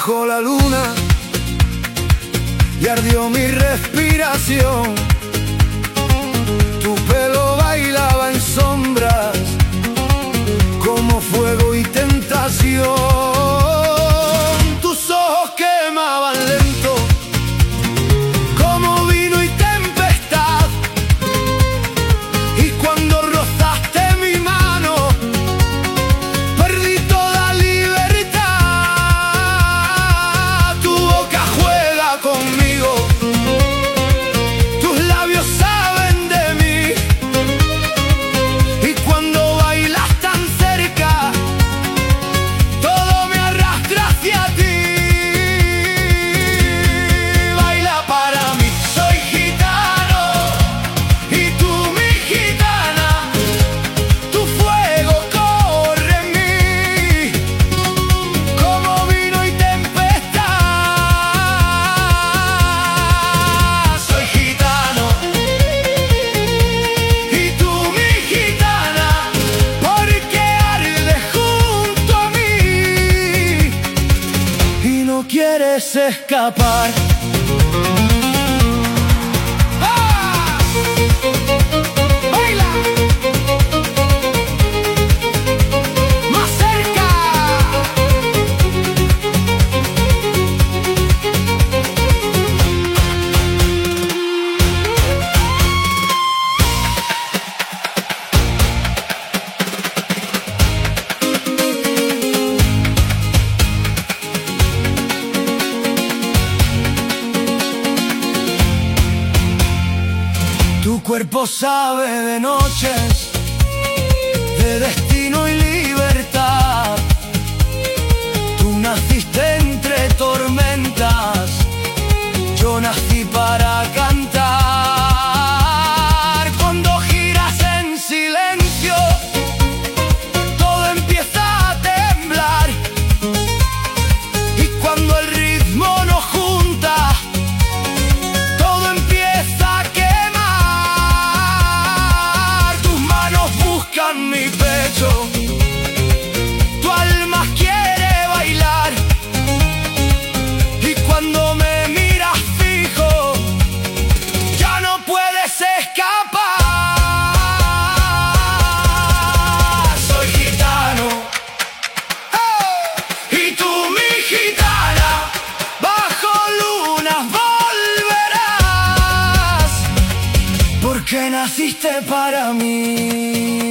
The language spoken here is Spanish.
Bajo la luna y ardió mi respiración. Tu pelo bailaba en sombras como fuego y tentación. Tus ojos quemaban lento como vino y tempestad, y cuando rozaste mi mano perdí toda libertad. Tu boca juega conmigo, tus labios saben de mí, y cuando bailas tan cerca todo me arrastra hacia ti. Baila para mí, soy gitano y tú mi gitana. Tu fuego corre en mí como vino y tempestad. Soy gitano y tú mi gitana, porque ardes junto a mí y no quieres escapar. ¡Ah! ¡Baila! ¡Más cerca! Tu cuerpo sabe de noches, de destino y libertad. Tú naciste entre tormentas, yo nací para cantar. Cuando giras en silencio, todo empieza a temblar, y cuando el ritmo nos junta, todo empieza a quemar. Tus manos buscan mi pecho, tu alma quiere bailar, y cuando me miras fijo, ya no puedes escapar. Soy gitano, y tú mi gitana, bajo lunas volverás, porque naciste para mí.